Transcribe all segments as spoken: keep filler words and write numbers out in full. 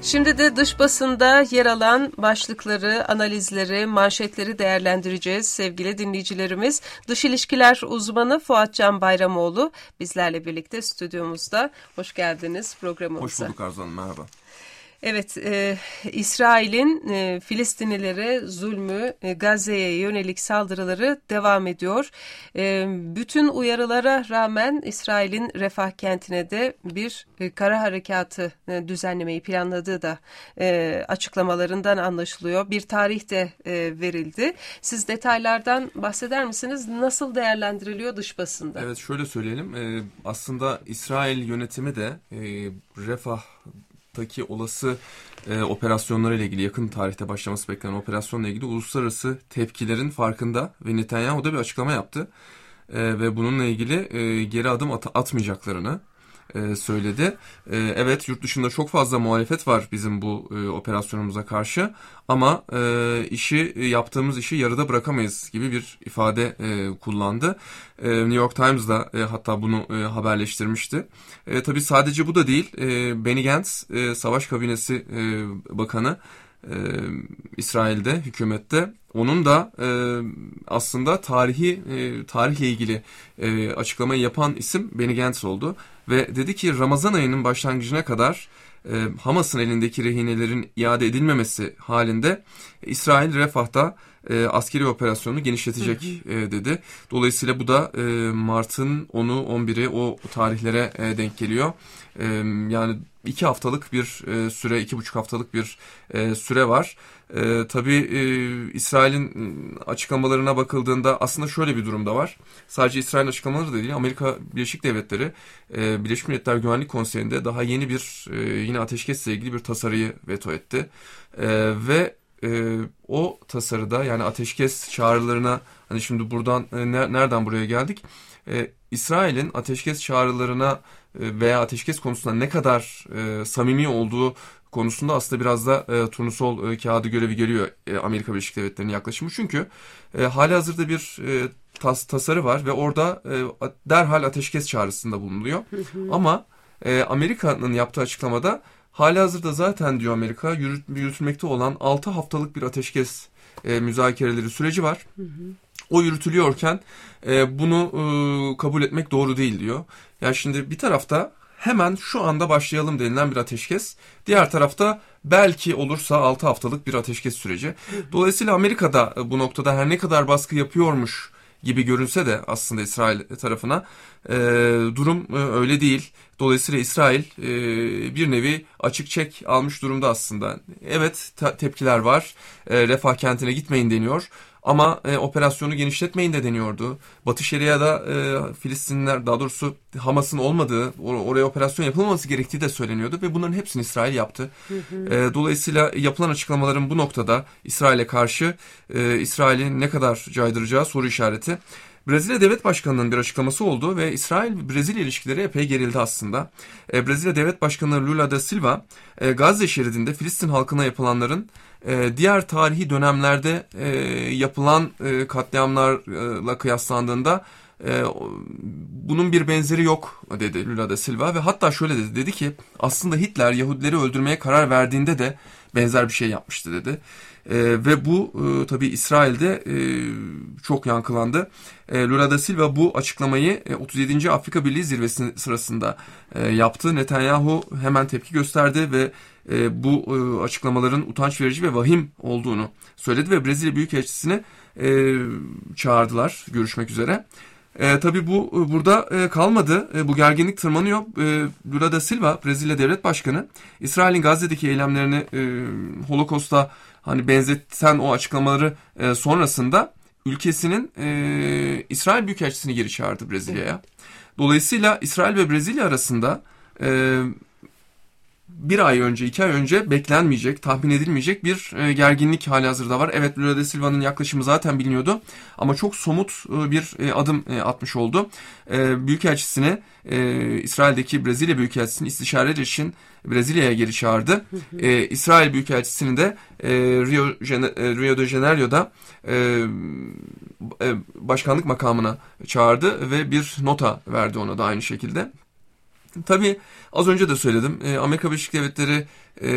Şimdi de dış basında yer alan başlıkları, analizleri, manşetleri değerlendireceğiz sevgili dinleyicilerimiz. Dış ilişkiler uzmanı Fuat Can Bayramoğlu bizlerle birlikte stüdyomuzda. Hoş geldiniz programımıza. Hoş bulduk Arzu Hanım, merhaba. Evet, e, İsrail'in e, Filistinlilere zulmü, e, Gazze'ye yönelik saldırıları devam ediyor. E, bütün uyarılara rağmen İsrail'in Refah kentine de bir e, kara harekatı e, düzenlemeyi planladığı da e, açıklamalarından anlaşılıyor. Bir tarih de e, verildi. Siz detaylardan bahseder misiniz? Nasıl değerlendiriliyor dış basında? Evet, şöyle söyleyelim. E, aslında İsrail yönetimi de e, Refah Taki olası e, operasyonlarla ilgili, yakın tarihte başlaması beklenen operasyonla ilgili uluslararası tepkilerin farkında ve Netanyahu da bir açıklama yaptı e, ve bununla ilgili e, geri adım at- atmayacaklarını e, söyledi. E, evet, yurt dışında çok fazla muhalefet var bizim bu e, operasyonumuza karşı ama e, işi yaptığımız işi yarıda bırakamayız gibi bir ifade e, kullandı. E, New York Times da e, hatta bunu e, haberleştirmişti. E, tabii sadece bu da değil. E, Benny Gantz, e, Savaş Kabinesi e, Bakanı, e, İsrail'de, hükümette. Onun da e, aslında tarihi e, tarihle ilgili e, açıklamayı yapan isim Benny Gantz oldu. Ve dedi ki Ramazan ayının başlangıcına kadar e, Hamas'ın elindeki rehinelerin iade edilmemesi halinde İsrail Refah'ta e, askeri operasyonu genişletecek hı hı. E, dedi. Dolayısıyla bu da e, Mart'ın onu on biri o tarihlere e, denk geliyor. E, yani iki haftalık bir e, süre, iki buçuk haftalık bir e, süre var. E, tabii e, İsrail'in açıklamalarına bakıldığında aslında şöyle bir durum da var. Sadece İsrail'in açıklamaları da değil, Amerika Birleşik Devletleri e, Birleşmiş Milletler Güvenlik Konseyi'nde daha yeni bir e, yine ateşkesle ilgili bir tasarıyı veto etti. E, ve e, o tasarıda, yani ateşkes çağrılarına, hani şimdi buradan e, nereden buraya geldik? E, İsrail'in ateşkes çağrılarına e, veya ateşkes konusunda ne kadar e, samimi olduğu konusunda aslında biraz da e, turnusol e, kağıdı görevi geliyor e, Amerika Birleşik Devletleri'nin yaklaşımı. Çünkü e, halihazırda bir e, tas, tasarı var ve orada e, derhal ateşkes çağrısında bulunuyor. Hı hı. Ama e, Amerika'nın yaptığı açıklamada halihazırda zaten diyor Amerika yürüt, yürütülmekte olan altı haftalık bir ateşkes e, müzakereleri süreci var. Hı hı. O yürütülüyorken e, bunu e, kabul etmek doğru değil diyor. Yani şimdi bir tarafta hemen şu anda başlayalım denilen bir ateşkes. Diğer tarafta belki olursa altı haftalık bir ateşkes süreci. Dolayısıyla Amerika'da bu noktada her ne kadar baskı yapıyormuş gibi görünse de aslında İsrail tarafına e, durum e, öyle değil. Dolayısıyla İsrail e, bir nevi açık çek almış durumda aslında. Evet, te- tepkiler var. E, Refah kentine gitmeyin deniyor. Ama e, operasyonu genişletmeyin de deniyordu. Batı Şeria'da e, Filistinliler, daha doğrusu Hamas'ın olmadığı, or- oraya operasyon yapılmaması gerektiği de söyleniyordu ve bunların hepsini İsrail yaptı. Hı hı. E, dolayısıyla yapılan açıklamaların bu noktada İsrail'e karşı e, İsrail'in ne kadar caydıracağı soru işareti. Brezilya Devlet Başkanı'nın bir açıklaması oldu ve İsrail-Brezilya ilişkileri epey gerildi aslında. E, Brezilya Devlet Başkanı Lula da Silva, e, Gazze şeridinde Filistin halkına yapılanların e, diğer tarihi dönemlerde e, yapılan e, katliamlarla kıyaslandığında e, bunun bir benzeri yok dedi Lula da Silva ve hatta şöyle dedi, dedi ki aslında Hitler Yahudileri öldürmeye karar verdiğinde de benzer bir şey yapmıştı dedi. Ee, ve bu e, tabii İsrail'de e, çok yankılandı. E, Lula da Silva bu açıklamayı e, otuz yedinci Afrika Birliği zirvesi sırasında e, yaptı. Netanyahu hemen tepki gösterdi ve e, bu e, açıklamaların utanç verici ve vahim olduğunu söyledi ve Brezilya Büyükelçisi'ni e, çağırdılar görüşmek üzere. E, tabii bu burada e, kalmadı. E, bu gerginlik tırmanıyor. E, Lula da Silva, Brezilya Devlet Başkanı, İsrail'in Gazze'deki eylemlerini e, Holocaust'a hani benzeten o açıklamaları e, sonrasında ülkesinin e, İsrail Büyükelçisini geri çağırdı Brezilya'ya. Dolayısıyla İsrail ve Brezilya arasında e, bir ay önce, iki ay önce beklenmeyecek, tahmin edilmeyecek bir e, gerginlik halihazırda var. Evet, Lula da Silva'nın yaklaşımı zaten biliniyordu ama çok somut e, bir e, adım e, atmış oldu. E, Büyükelçisini, e, İsrail'deki Brezilya Büyükelçisini istişareler için Brezilya'ya geri çağırdı. E, İsrail Büyükelçisini de e, Rio, e, Rio de Janeiro'da e, e, başkanlık makamına çağırdı ve bir nota verdi ona da aynı şekilde. Tabii az önce de söyledim. E, Amerika Birleşik Devletleri e,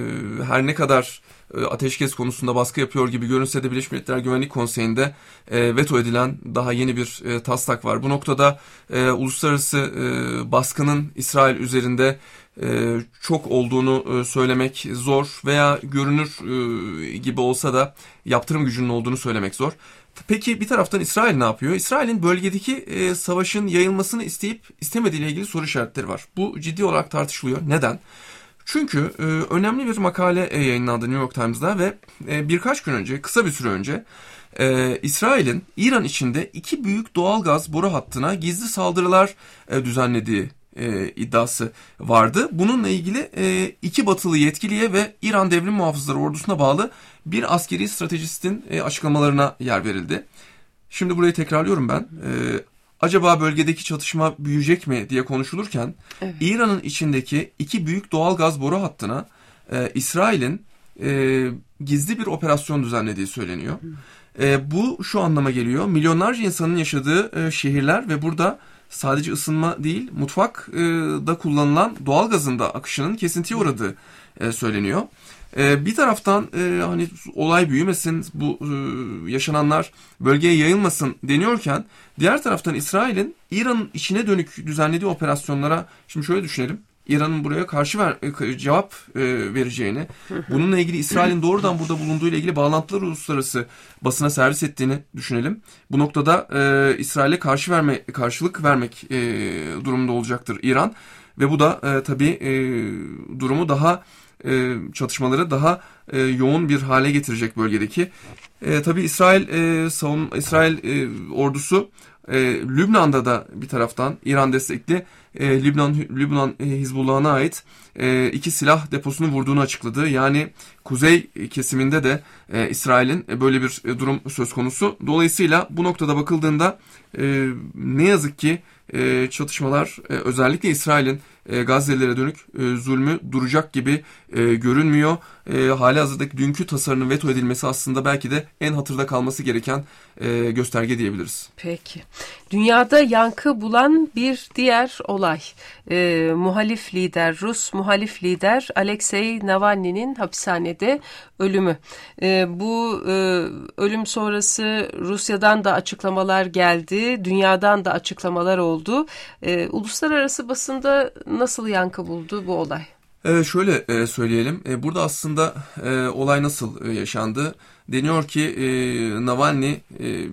her ne kadar e, ateşkes konusunda baskı yapıyor gibi görünse de Birleşmiş Milletler Güvenlik Konseyi'nde e, veto edilen daha yeni bir e, taslak var. Bu noktada e, uluslararası e, baskının İsrail üzerinde e, çok olduğunu e, söylemek zor veya görünür e, gibi olsa da yaptırım gücünün olduğunu söylemek zor. Peki bir taraftan İsrail ne yapıyor? İsrail'in bölgedeki e, savaşın yayılmasını isteyip istemediği ile ilgili soru işaretleri var. Bu ciddi olarak tartışılıyor. Neden? Çünkü e, önemli bir makale e, yayınlandı New York Times'da ve e, birkaç gün önce, kısa bir süre önce e, İsrail'in İran içinde iki büyük doğalgaz boru hattına gizli saldırılar e, düzenlediği e, iddiası vardı. Bununla ilgili e, iki batılı yetkiliye ve İran Devrim Muhafızları Ordusu'na bağlı bir askeri stratejistin e, açıklamalarına yer verildi. Şimdi burayı tekrarlıyorum ben. E, acaba bölgedeki çatışma büyüyecek mi diye konuşulurken evet. İran'ın içindeki iki büyük doğal gaz boru hattına e, İsrail'in e, gizli bir operasyon düzenlediği söyleniyor. E, bu şu anlama geliyor. Milyonlarca insanın yaşadığı e, şehirler ve burada sadece ısınma değil, mutfakta kullanılan doğalgazın da akışının kesintiye uğradığı e, söyleniyor. E, bir taraftan e, hani olay büyümesin, bu e, yaşananlar bölgeye yayılmasın deniyorken, diğer taraftan İsrail'in İran'ın içine dönük düzenlediği operasyonlara, şimdi şöyle düşünelim. İran'ın buraya karşı ver, cevap e, vereceğini, bununla ilgili İsrail'in doğrudan burada bulunduğu ile ilgili bağlantıları uluslararası basına servis ettiğini düşünelim. Bu noktada e, İsrail'e karşı verme, karşılık vermek e, durumunda olacaktır İran ve bu da e, tabii e, durumu daha e, çatışmaları daha e, yoğun bir hale getirecek bölgedeki. E, tabii İsrail e, savun İsrail e, ordusu e, Lübnan'da da bir taraftan İran destekli e, Lübnan Lübnan e, Hizbullah'ına ait e, iki silah deposunu vurduğunu açıkladı. Yani kuzey kesiminde de e, İsrail'in e, böyle bir e, durum söz konusu. Dolayısıyla bu noktada bakıldığında e, ne yazık ki e, çatışmalar e, özellikle İsrail'in e, Gazze'lilere dönük e, zulmü duracak gibi e, görünmüyor. E, halihazırdaki dünkü tasarının veto edilmesi aslında belki de en hatırda kalması gereken e, gösterge diyebiliriz. Peki. Dünyada yankı bulan bir diğer olay. E, muhalif lider, Rus muhalif lider Alexei Navalny'nin hapishanede ölümü. E, bu e, ölüm sonrası Rusya'dan da açıklamalar geldi, dünyadan da açıklamalar oldu. E, uluslararası basında nasıl yankı buldu bu olay? Ee, şöyle e, söyleyelim. E, burada aslında e, olay nasıl e, yaşandı? Deniyor ki e, Navalny e,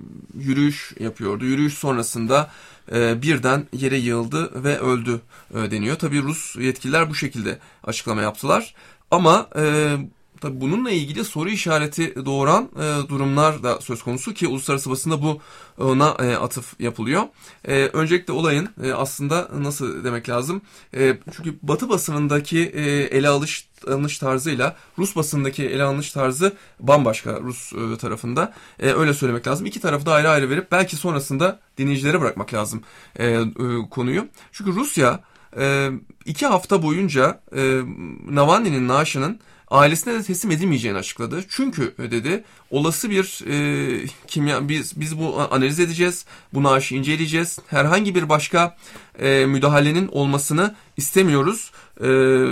yürüyüş yapıyordu. Yürüyüş sonrasında e, birden yere yığıldı ve öldü e, deniyor. Tabii Rus yetkililer bu şekilde açıklama yaptılar. Ama e, tabii bununla ilgili soru işareti doğuran e, durumlar da söz konusu ki uluslararası basında bu ona e, atıf yapılıyor. E, öncelikle olayın e, aslında nasıl demek lazım? E, çünkü Batı basınındaki e, ele alış alınış tarzıyla Rus basındaki ele alınış tarzı bambaşka Rus e, tarafında. E, öyle söylemek lazım. İki tarafı da ayrı ayrı verip belki sonrasında dinleyicilere bırakmak lazım e, e, konuyu. Çünkü Rusya e, iki hafta boyunca e, Navalny'nin naaşının ailesine de teslim edilmeyeceğini açıkladı. Çünkü dedi olası bir e, kimya biz biz bu analiz edeceğiz. Bu naaşı inceleyeceğiz. Herhangi bir başka e, müdahalenin olmasını istemiyoruz e,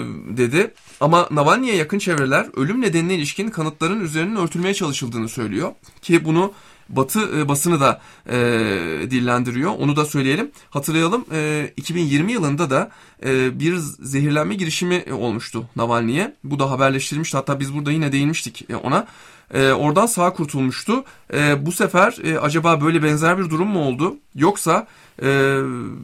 dedi. Ama Navalny'ye yakın çevreler ölüm nedenine ilişkin kanıtların üzerinin örtülmeye çalışıldığını söylüyor. Ki bunu Batı e, basını da e, dillendiriyor. Onu da söyleyelim. Hatırlayalım e, iki bin yirmi yılında da e, bir zehirlenme girişimi olmuştu Navalny'ye. Bu da haberleştirilmişti. Hatta biz burada yine değinmiştik ona. E, oradan sağ kurtulmuştu. E, bu sefer e, acaba böyle benzer bir durum mu oldu? Yoksa e,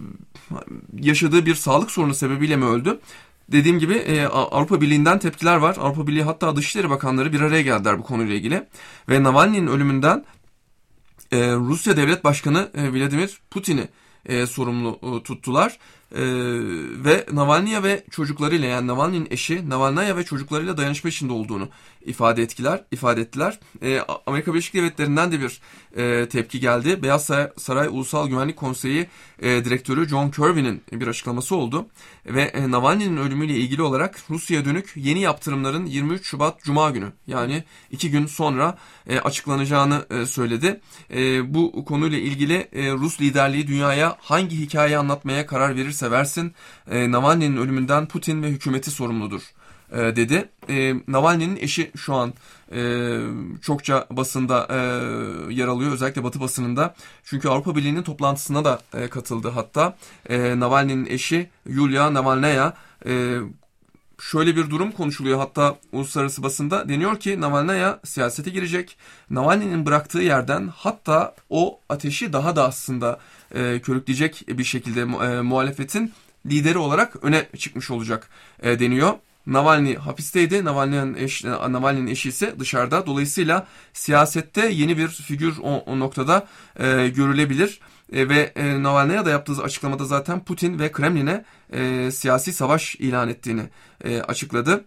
yaşadığı bir sağlık sorunu sebebiyle mi öldü? Dediğim gibi e, Avrupa Birliği'nden tepkiler var. Avrupa Birliği hatta Dışişleri Bakanları bir araya geldiler bu konuyla ilgili. Ve Navalny'nin ölümünden Ee, Rusya Devlet Başkanı e, Vladimir Putin'i e, sorumlu e, tuttular. E, ve Navalny'ye ve çocuklarıyla yani Navalny'nin eşi Navalnaya ve çocuklarıyla dayanışma içinde olduğunu ifade ettiler. ifade ettiler. E, Amerika Birleşik Devletleri'nden de bir e, tepki geldi. Beyaz Saray, Saray Ulusal Güvenlik Konseyi e, Direktörü John Kirby'nin bir açıklaması oldu. Ve e, Navalny'nin ölümüyle ilgili olarak Rusya'ya dönük yeni yaptırımların yirmi üç Şubat Cuma günü yani iki gün sonra e, açıklanacağını e, söyledi. E, bu konuyla ilgili e, Rus liderliği dünyaya hangi hikayeyi anlatmaya karar verirse verirse versin e, Navalny'nin ölümünden Putin ve hükümeti sorumludur e, dedi. E, Navalny'nin eşi şu an e, çokça basında e, yer alıyor, özellikle Batı basınında. Çünkü Avrupa Birliği'nin toplantısına da e, katıldı hatta. E, Navalny'nin eşi Yulia Navalnaya, e, şöyle bir durum konuşuluyor hatta uluslararası basında. Deniyor ki Navalnaya siyasete girecek. Navalny'nin bıraktığı yerden hatta o ateşi daha da aslında e, körükleyecek bir şekilde e, muhalefetin lideri olarak öne çıkmış olacak e, deniyor. Navalny hapisteydi. Navalny'nin eş, Navalny'nin eşi ise dışarıda. Dolayısıyla siyasette yeni bir figür o, o noktada e, görülebilir. E, ve e, Navalny'ye da yaptığı açıklamada zaten Putin ve Kremlin'e e, siyasi savaş ilan ettiğini e, açıkladı.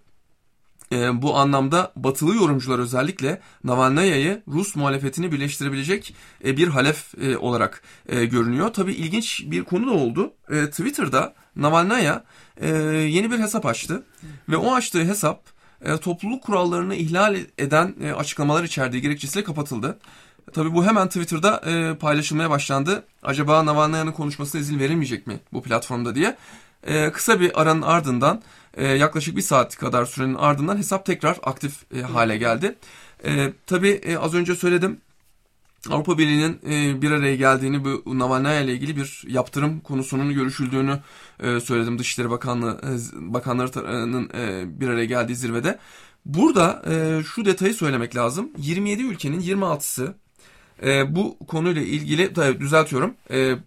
E, bu anlamda batılı yorumcular özellikle Navalny'yi Rus muhalefetini birleştirebilecek e, bir halef e, olarak e, görünüyor. Tabii ilginç bir konu da oldu. E, Twitter'da Navalny e, yeni bir hesap açtı ve o açtığı hesap e, topluluk kurallarını ihlal eden e, açıklamalar içerdiği gerekçesiyle kapatıldı. Tabii bu hemen Twitter'da e, paylaşılmaya başlandı. Acaba Navalny'nin konuşmasına izin verilmeyecek mi bu platformda diye. E, kısa bir aranın ardından e, yaklaşık bir saat kadar sürenin ardından hesap tekrar aktif e, hale geldi. E, tabii e, az önce söyledim. Avrupa Birliği'nin e, bir araya geldiğini, bu Navalny ile ilgili bir yaptırım konusunun görüşüldüğünü e, söyledim. Dışişleri Bakanlığı e, bakanlarının e, bir araya geldiği zirvede. Burada e, şu detayı söylemek lazım. yirmi yedi ülkenin yirmi altısı e, bu konuyla ilgili, tabii düzeltiyorum, e, e,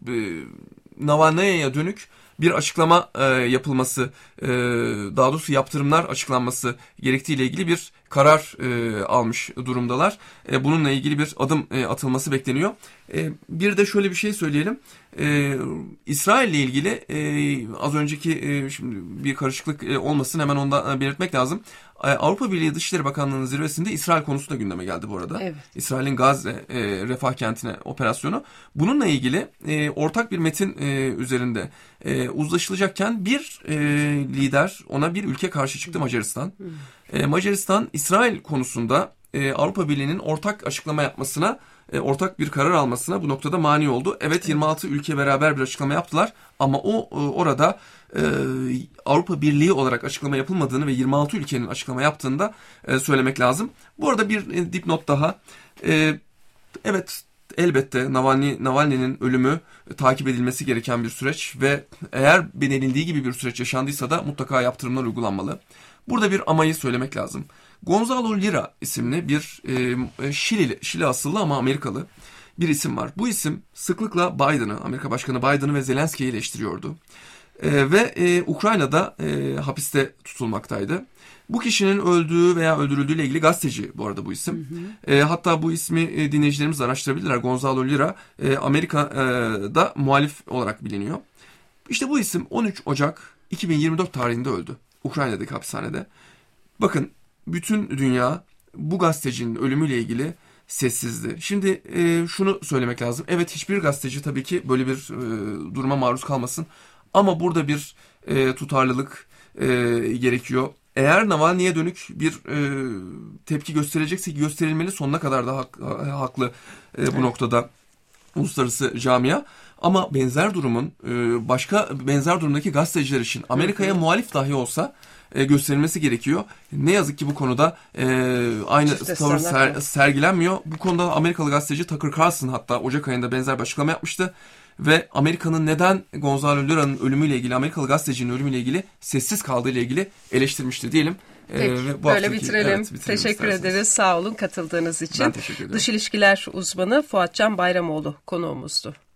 Navalny'ye dönük bir açıklama e, yapılması, e, daha doğrusu yaptırımlar açıklanması gerektiğiyle ilgili bir karar e, almış durumdalar. E, bununla ilgili bir adım e, atılması bekleniyor. E, bir de şöyle bir şey söyleyelim. E, İsrail ile ilgili e, az önceki e, şimdi bir karışıklık e, olmasın, hemen ondan e, belirtmek lazım. E, Avrupa Birliği Dışişleri Bakanlığı'nın zirvesinde İsrail konusu da gündeme geldi bu arada. Evet. İsrail'in Gazze e, refah kentine operasyonu. Bununla ilgili e, ortak bir metin e, üzerinde e, uzlaşılacakken bir e, lider, ona bir ülke karşı çıktı, Macaristan. E, Macaristan İsrail konusunda e, Avrupa Birliği'nin ortak açıklama yapmasına, e, ortak bir karar almasına bu noktada mani oldu. Evet, yirmi altı ülke beraber bir açıklama yaptılar ama o e, orada e, Avrupa Birliği olarak açıklama yapılmadığını ve yirmi altı ülkenin açıklama yaptığını da e, söylemek lazım. Bu arada bir e, dipnot daha. E, evet, elbette Navalny, Navalny'nin ölümü e, takip edilmesi gereken bir süreç ve eğer denildiği gibi bir süreç yaşandıysa da mutlaka yaptırımlar uygulanmalı. Burada bir amayı söylemek lazım. Gonzalo Lira isimli bir e, Şili, Şili asıllı ama Amerikalı bir isim var. Bu isim sıklıkla Biden'ı, Amerika Başkanı Biden'ı ve Zelenski'yi eleştiriyordu. E, ve e, Ukrayna'da e, hapiste tutulmaktaydı. Bu kişinin öldüğü veya öldürüldüğüyle ilgili gazeteci bu arada bu isim. Hı hı. E, hatta bu ismi e, dinleyicilerimiz araştırabilirler. Gonzalo Lira e, Amerika'da muhalif olarak biliniyor. İşte bu isim on üç Ocak iki bin yirmi dört tarihinde öldü. Ukrayna'daki hapishanede. Bakın, bütün dünya bu gazetecinin ölümüyle ilgili sessizdi. Şimdi e, şunu söylemek lazım. Evet, hiçbir gazeteci tabii ki böyle bir e, duruma maruz kalmasın. Ama burada bir e, tutarlılık e, gerekiyor. Eğer Navalny'ye dönük bir e, tepki gösterecekse gösterilmeli, sonuna kadar da hak, haklı e, bu evet. noktada uluslararası camia. Ama benzer durumun e, başka benzer durumdaki gazeteciler için Amerika'ya muhalif dahi olsa e, gösterilmesi gerekiyor. Ne yazık ki bu konuda e, aynı işte tavır ser, sergilenmiyor. Bu konuda Amerikalı gazeteci Tucker Carlson hatta Ocak ayında benzer bir açıklama yapmıştı. Ve Amerika'nın neden Gonzalo Lira'nın ölümüyle ilgili, Amerikalı gazetecinin ölümüyle ilgili sessiz kaldığı ile ilgili eleştirmiştir diyelim. Peki, ee, böyle haftaki, bitirelim. Evet, bitirelim. Teşekkür isterseniz. ederiz. Sağ olun katıldığınız için. Ben teşekkür ederim. Dış ilişkiler uzmanı Fuatcan Bayramoğlu konuğumuzdu.